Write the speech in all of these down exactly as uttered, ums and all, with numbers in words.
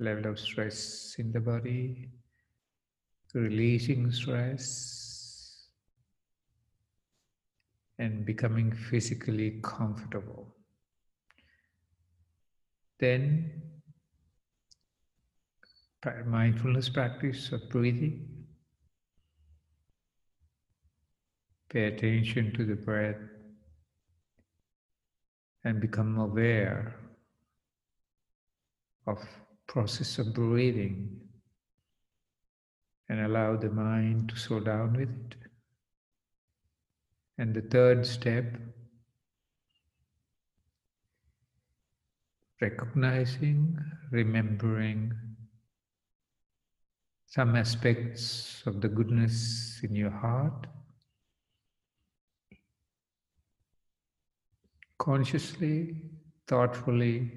level of stress in the body, releasing stress, and becoming physically comfortable. Then, mindfulness practice of breathing. Pay attention to the breath and become aware of process of breathing and allow the mind to slow down with it. And the third step, recognizing, remembering some aspects of the goodness in your heart, consciously, thoughtfully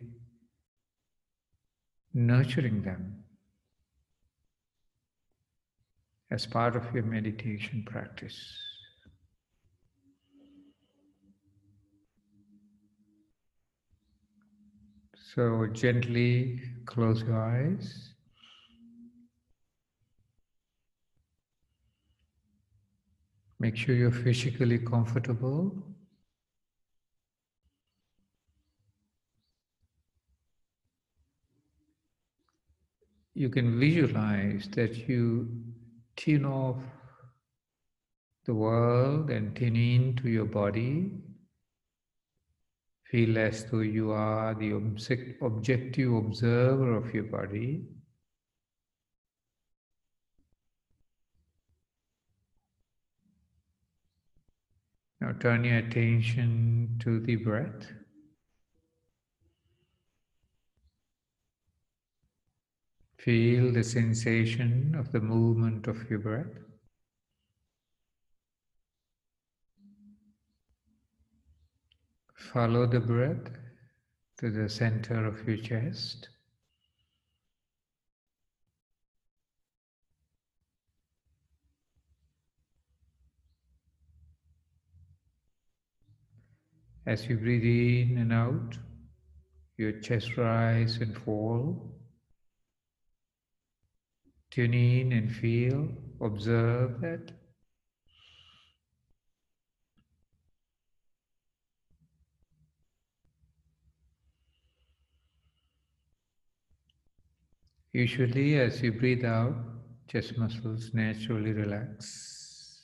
nurturing them as part of your meditation practice. So gently close your eyes. Make sure you're physically comfortable. You can visualize that you tune off the world and tune into your body. Feel as though you are the object, objective observer of your body. Now turn your attention to the breath. Feel the sensation of the movement of your breath. Follow the breath to the center of your chest. As you breathe in and out, your chest rise and fall. Tune in and feel, observe that. Usually, as you breathe out, chest muscles naturally relax.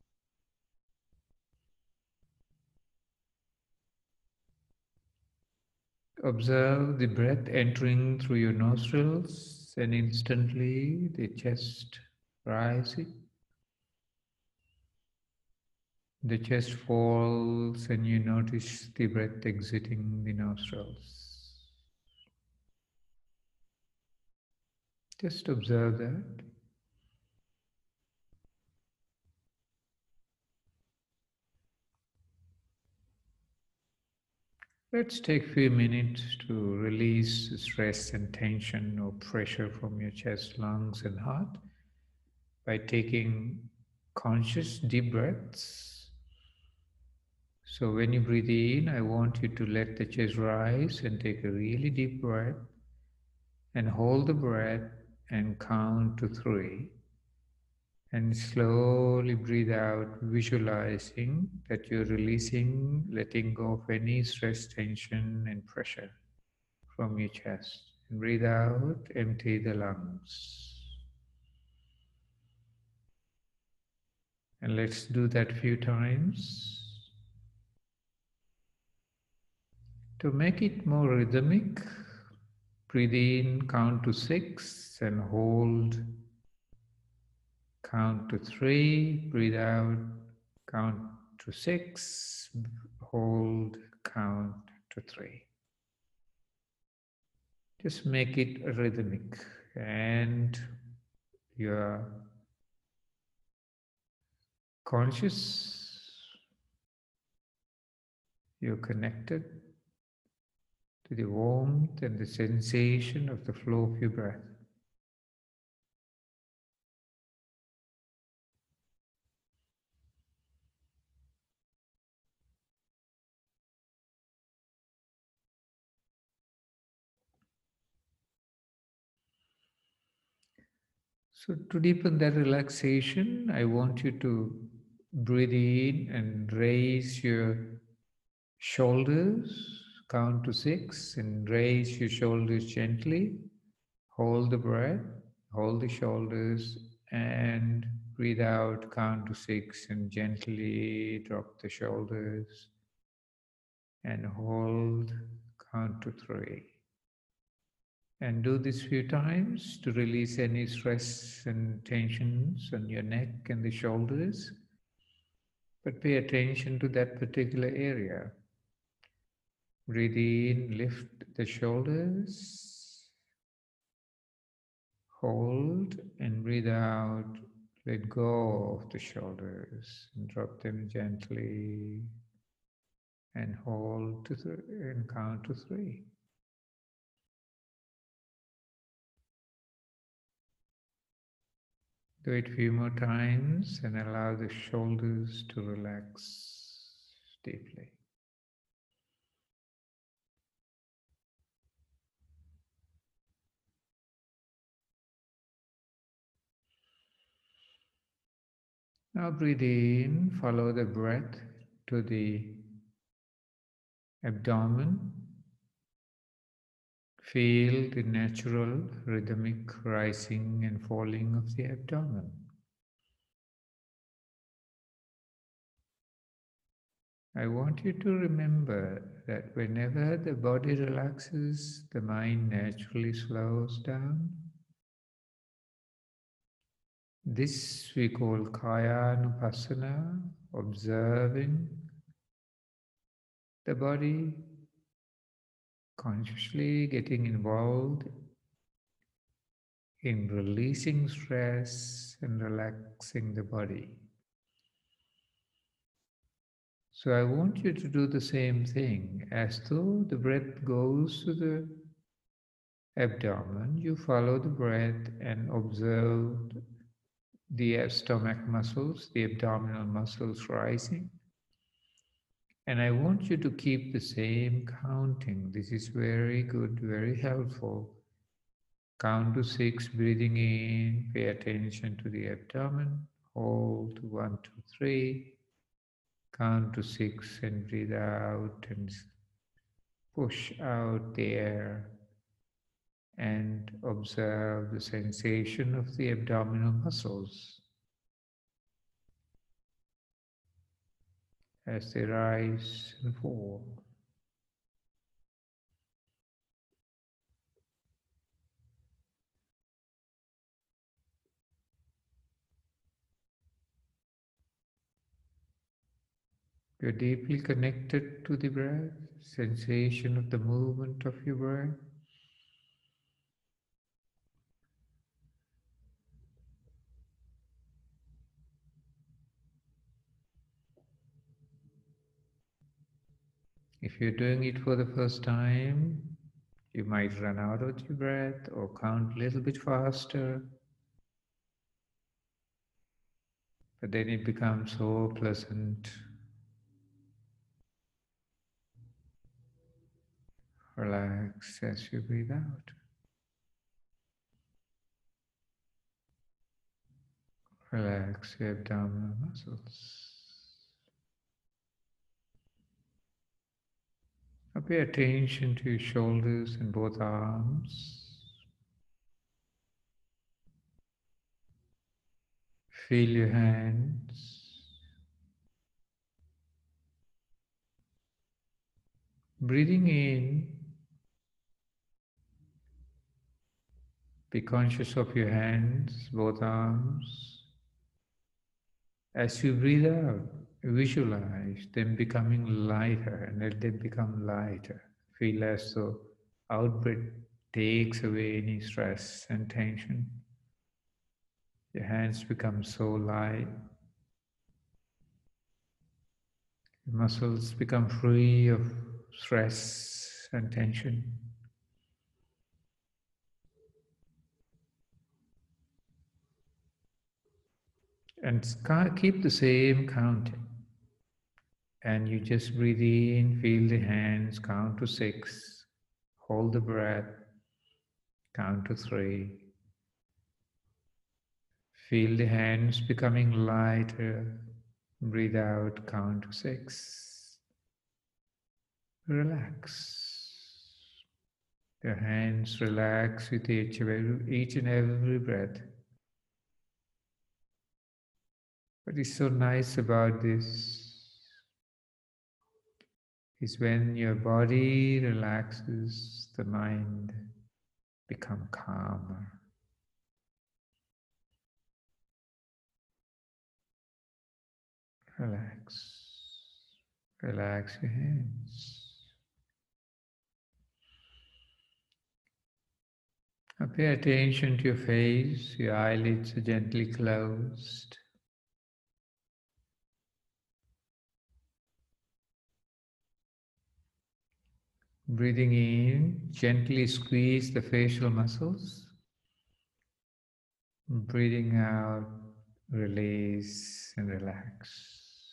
Observe the breath entering through your nostrils and instantly the chest rising. The chest falls and you notice the breath exiting the nostrils. Just observe that. Let's take a few minutes to release the stress and tension or pressure from your chest, lungs, and heart by taking conscious deep breaths. So when you breathe in, I want you to let the chest rise and take a really deep breath and hold the breath and count to three. And slowly breathe out, visualizing that you're releasing, letting go of any stress, tension, and pressure from your chest. And breathe out, empty the lungs. And let's do that a few times. To make it more rhythmic, breathe in, count to six, and hold. Count to three, breathe out, count to six, hold, count to three. Just make it rhythmic and you're conscious, you're connected to the warmth and the sensation of the flow of your breath. So to deepen that relaxation, I want you to breathe in and raise your shoulders, count to six, and raise your shoulders gently. Hold the breath, hold the shoulders, and breathe out, count to six, and gently drop the shoulders. And hold, count to three. And do this few times to release any stress and tensions on your neck and the shoulders. But pay attention to that particular area. Breathe in, lift the shoulders, hold, and breathe out. Let go of the shoulders and drop them gently and hold to th- and count to three. Do it a few more times and allow the shoulders to relax deeply. Now breathe in, follow the breath to the abdomen. Feel the natural rhythmic rising and falling of the abdomen. I want you to remember that whenever the body relaxes, the mind naturally slows down. This we call Kaya-nupassana, observing the body, consciously getting involved in releasing stress and relaxing the body. So I want you to do the same thing. As though the breath goes to the abdomen, you follow the breath and observe the stomach muscles, the abdominal muscles rising. And I want you to keep the same counting. This is very good, very helpful. Count to six, breathing in, pay attention to the abdomen, hold one, two, three, count to six and breathe out and push out the air and observe the sensation of the abdominal muscles as they rise and fall. You're deeply connected to the breath, sensation of the movement of your breath. If you're doing it for the first time, you might run out of your breath or count a little bit faster. But then it becomes so pleasant. Relax as you breathe out. Relax your abdominal muscles. Now pay attention to your shoulders and both arms. Feel your hands. Breathing in, be conscious of your hands, both arms. As you breathe out, visualize them becoming lighter and let them become lighter. Feel as though out-breath takes away any stress and tension. Your hands become so light. Your muscles become free of stress and tension. And keep the same counting. And you just breathe in, feel the hands, count to six, hold the breath, count to three, Feel the hands becoming lighter. Breathe out, count to six. Relax. Your hands relax with each, each and every breath. What is so nice about this is when your body relaxes, the mind becomes calmer. Relax. Relax your hands. Now pay attention to your face. Your eyelids are gently closed. Breathing in, gently squeeze the facial muscles. Breathing out, release and relax.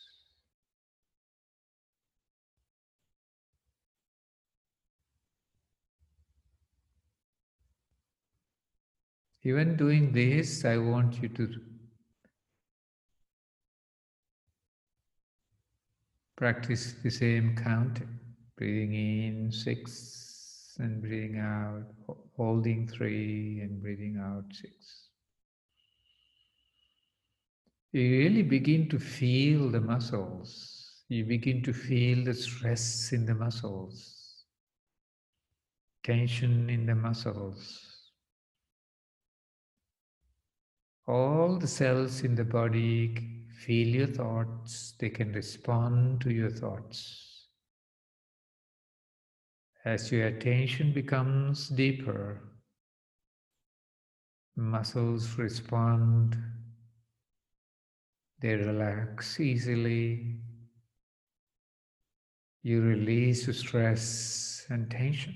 Even doing this, I want you to practice the same counting. Breathing in six and breathing out, holding three and breathing out six. You really begin to feel the muscles. You begin to feel the stress in the muscles, tension in the muscles. All the cells in the body feel your thoughts, they can respond to your thoughts. As your attention becomes deeper, muscles respond, they relax easily. You release stress and tension.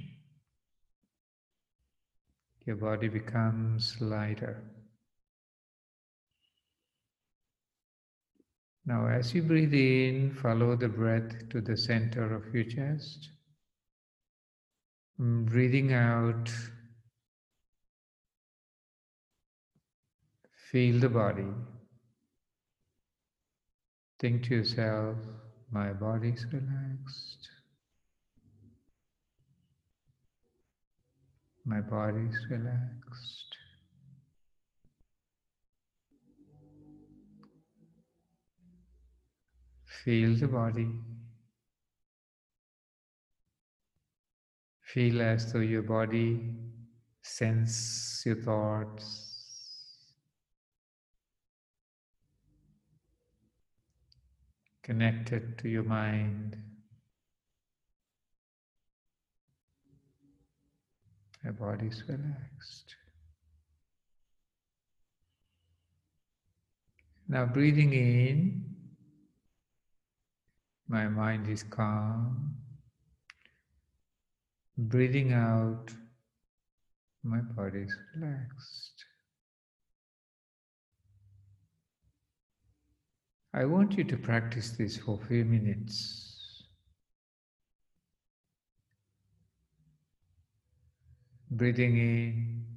Your body becomes lighter. Now, as you breathe in, follow the breath to the center of your chest. Breathing out, feel the body. Think to yourself, my body is relaxed. My body is relaxed. Feel the body. Feel as though your body senses your thoughts, connected to your mind. Your body is relaxed. Now breathing in, my mind is calm. Breathing out, my body is relaxed. I want you to practice this for a few minutes. Breathing in,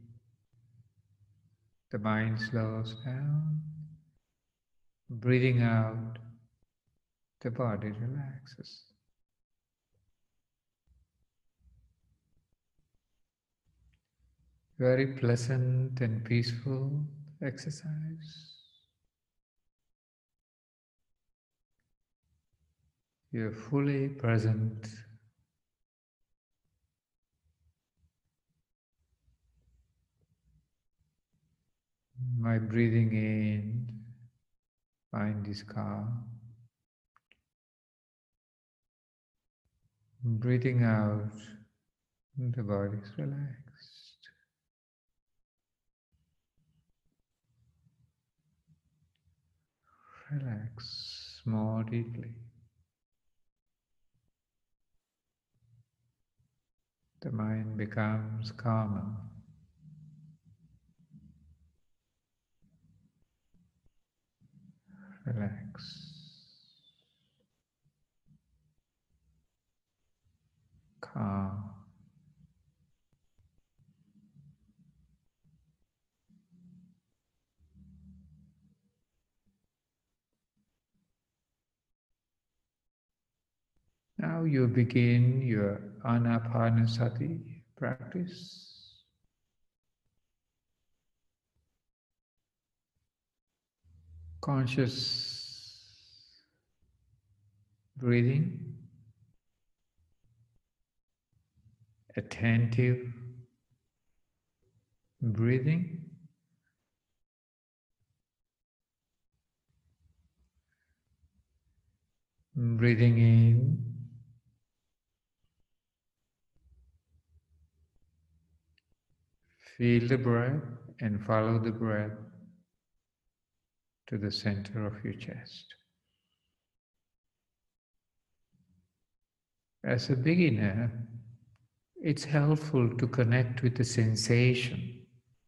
the mind slows down. Breathing out, the body relaxes. Very pleasant and peaceful exercise. You're fully present. My breathing in, mind is calm. Breathing out, the body is relaxed. Relax more deeply. The mind becomes calmer. Relax. Calm. Now you begin your Anapanasati practice. Conscious breathing, attentive breathing, breathing in, feel the breath and follow the breath to the center of your chest. As a beginner, it's helpful to connect with the sensation,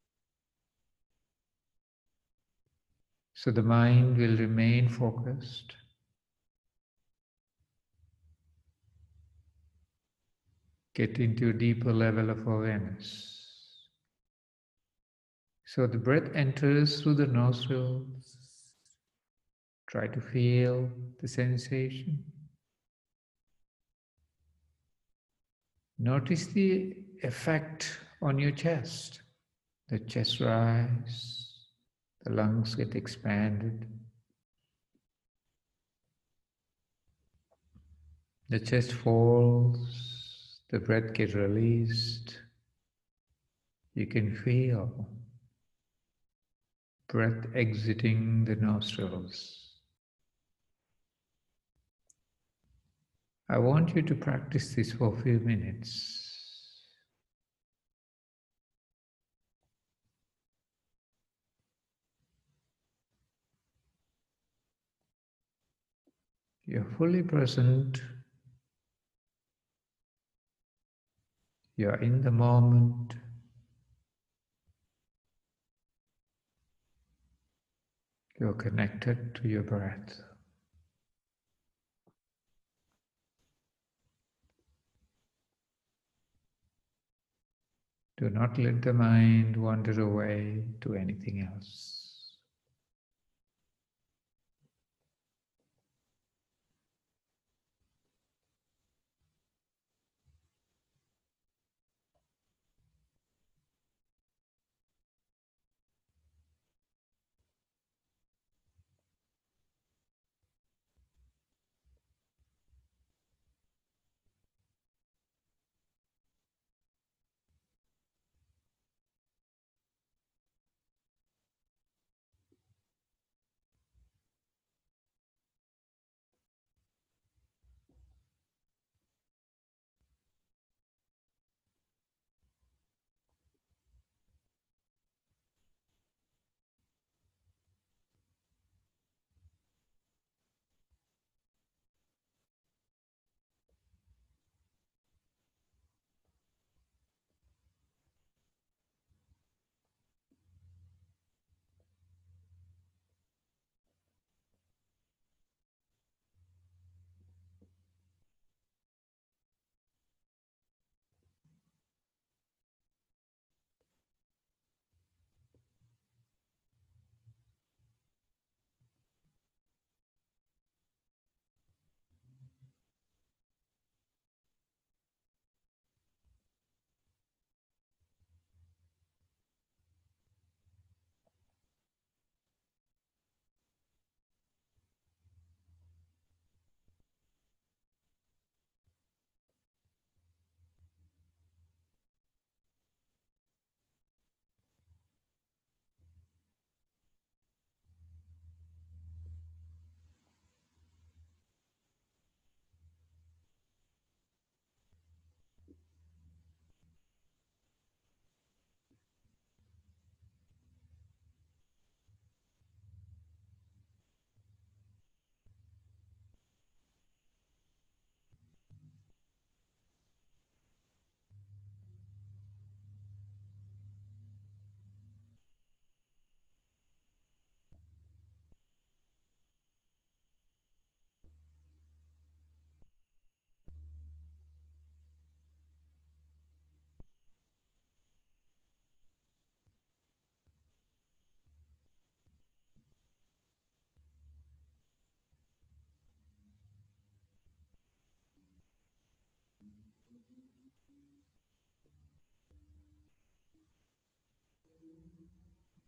so the mind will remain focused. Get into a deeper level of awareness. So the breath enters through the nostrils. Try to feel the sensation. Notice the effect on your chest. The chest rise, the lungs get expanded. The chest falls, the breath gets released. You can feel breath exiting the nostrils. I want you to practice this for a few minutes. You're fully present. You're in the moment. You're connected to your breath. Do not let the mind wander away to anything else.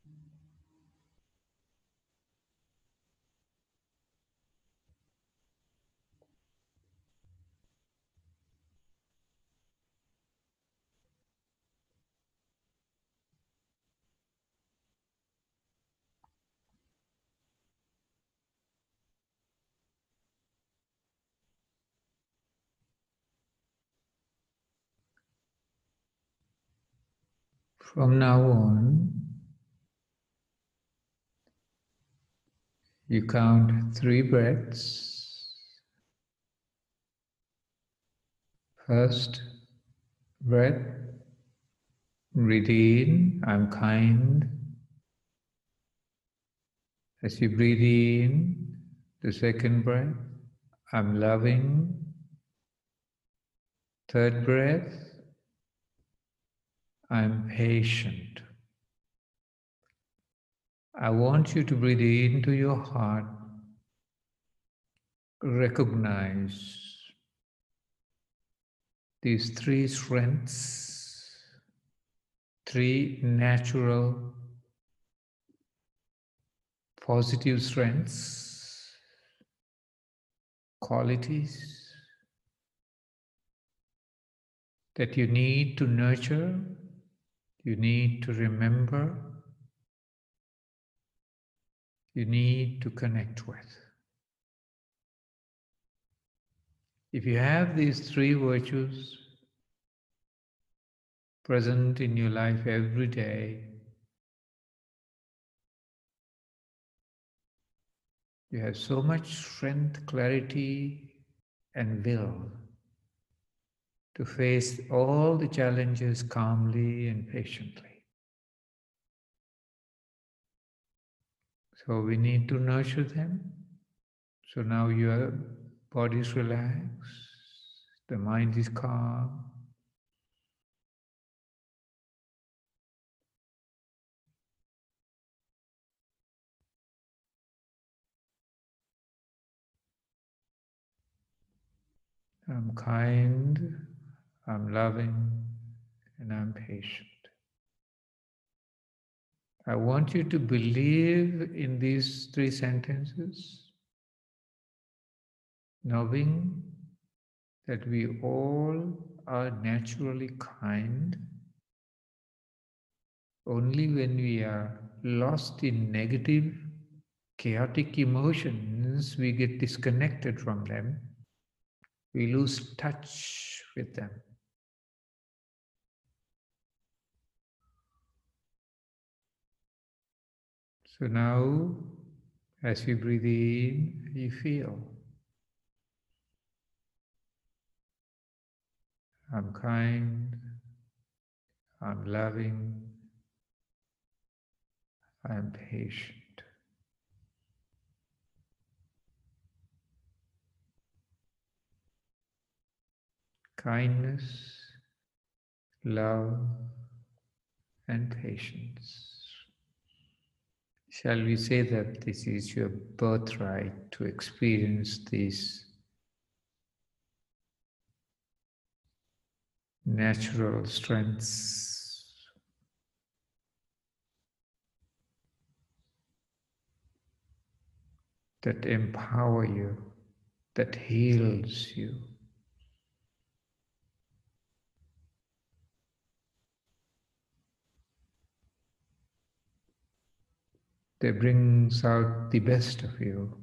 From now on, you count three breaths. First breath, breathe in, I'm kind. As you breathe in, the second breath, I'm loving. Third breath, I'm patient. I want you to breathe into your heart, recognize these three strengths, three natural positive strengths, qualities that you need to nurture, you need to remember, you need to connect with. If you have these three virtues present in your life every day, you have so much strength, clarity, and will to face all the challenges calmly and patiently. So we need to nurture them. So now your body is relaxed, the mind is calm. I'm kind, I'm loving, and I'm patient. I want you to believe in these three sentences, knowing that we all are naturally kind. Only when we are lost in negative, chaotic emotions, we get disconnected from them. We lose touch with them. So now, as you breathe in, you feel, I'm kind, I'm loving, I'm patient. Kindness, love, and patience. Shall we say that this is your birthright to experience these natural strengths that empower you, that heals you? That brings out the best of you.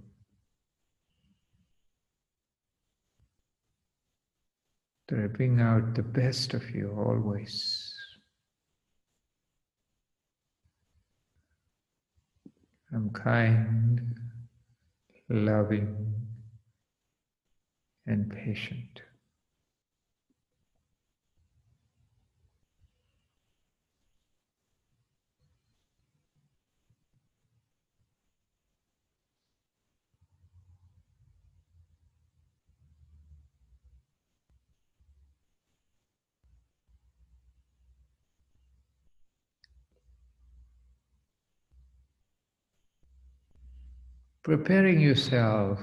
They bring out the best of you always. I'm kind, loving, and patient. Preparing yourself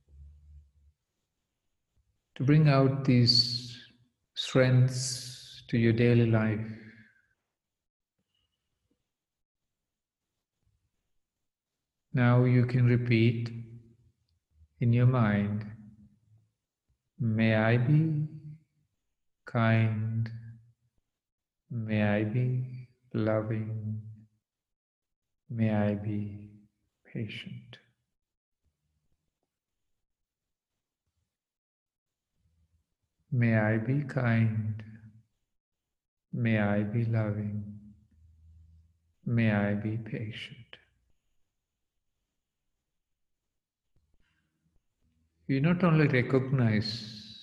to bring out these strengths, to your daily life. Now you can repeat in your mind, may I be kind, may I be loving, may I be patient. May I be kind, may I be loving, may I be patient. You not only recognize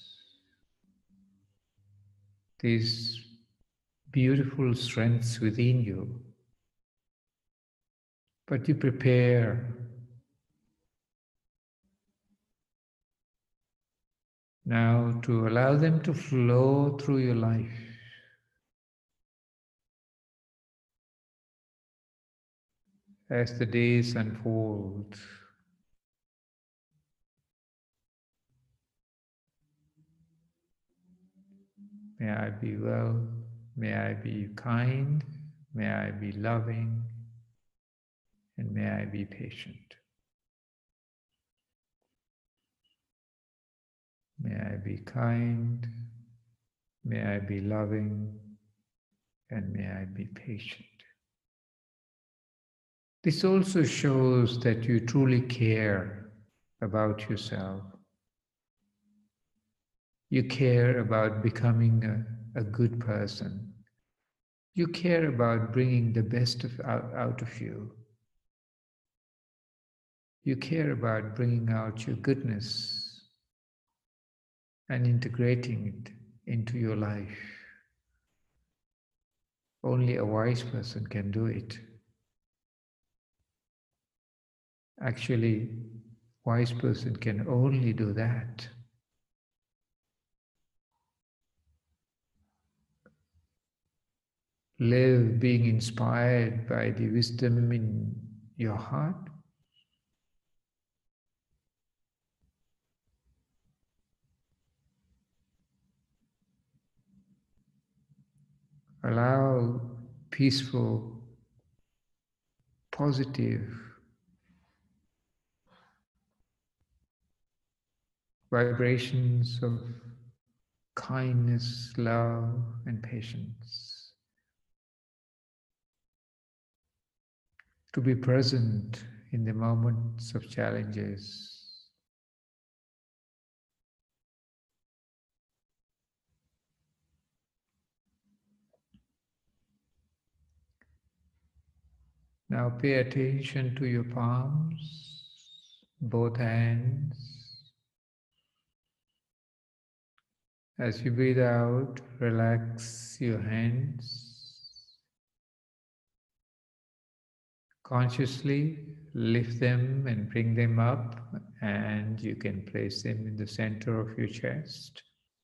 these beautiful strengths within you, but you prepare now to allow them to flow through your life. As the days unfold, may I be well, may I be kind, may I be loving, and may I be patient. May I be kind, may I be loving, and may I be patient. This also shows that you truly care about yourself. You care about becoming a, a good person. You care about bringing the best of, out, out of you. You care about bringing out your goodness and integrating it into your life. Only a wise person can do it. Actually, wise person can only do that. Live being inspired by the wisdom in your heart. Allow peaceful, positive vibrations of kindness, love, and patience to be present in the moments of challenges. Now pay attention to your palms, both hands. As you breathe out, relax your hands. Consciously lift them and bring them up, and you can place them in the center of your chest.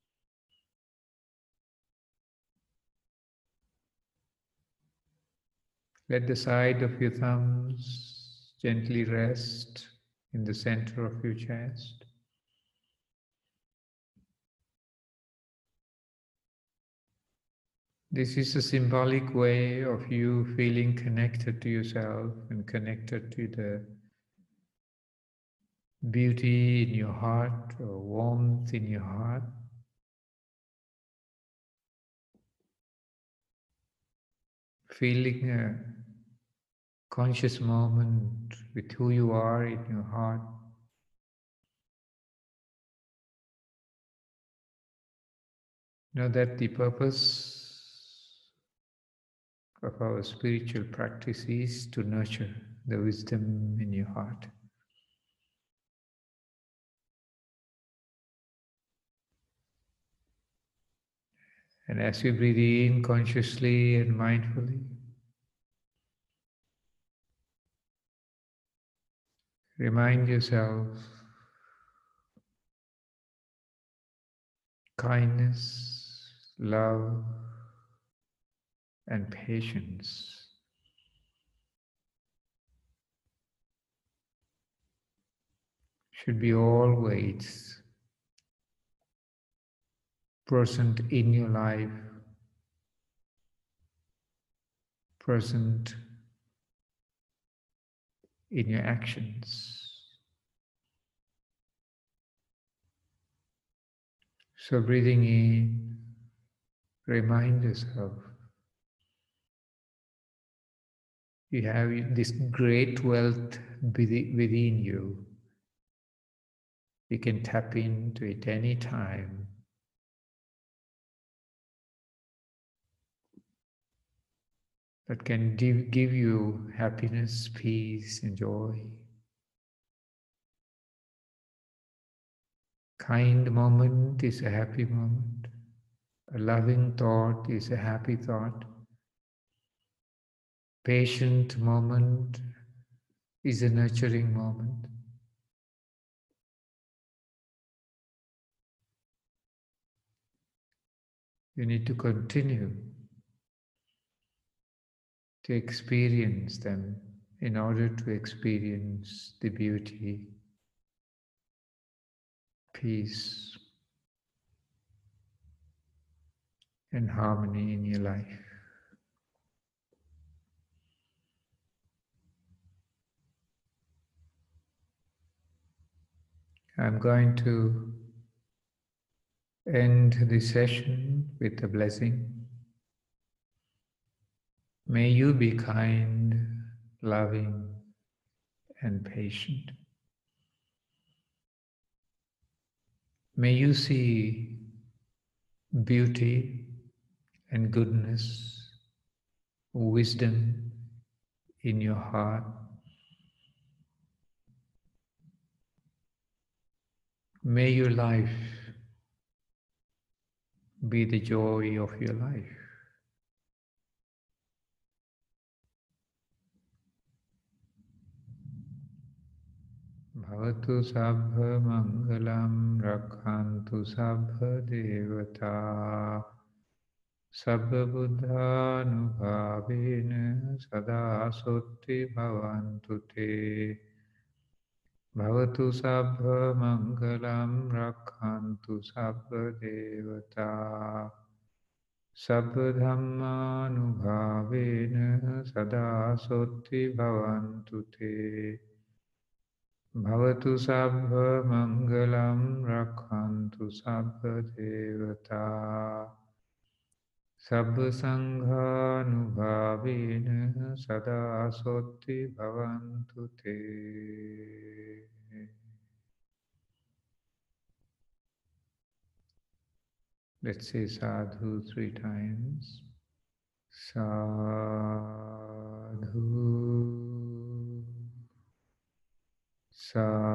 Let the side of your thumbs gently rest in the center of your chest. This is a symbolic way of you feeling connected to yourself and connected to the beauty in your heart or warmth in your heart. Feeling a conscious moment with who you are in your heart. Know that the purpose of our spiritual practice is to nurture the wisdom in your heart. And as you breathe in consciously and mindfully, remind yourself kindness, love, and patience should be always present in your life present in your actions. So breathing in, remind yourself you have this great wealth within you. You can tap into it any time. That can give, give you happiness, peace, and joy. Kind moment is a happy moment. A loving thought is a happy thought. Patient moment is a nurturing moment. You need to continue to experience them in order to experience the beauty, peace, and harmony in your life. I'm going to end the session with a blessing. May you be kind, loving, and patient. May you see beauty and goodness, wisdom in your heart. May your life be the joy of your life. Bhavatu sabha mangalam rakhantu sabha devata sabha buddhanubhavena sada sotti bhavantu te. Bhavatu sabha mangalam rakhantu sabha devata sabha dhammanubhavena sada sotti bhavantu te. Bhavatu sabha mangalam rakhantu sabha devata sabha sanghanubhavena sada sotti bhavantu te. Let's say sadhu three times. Sadhu, sadhu.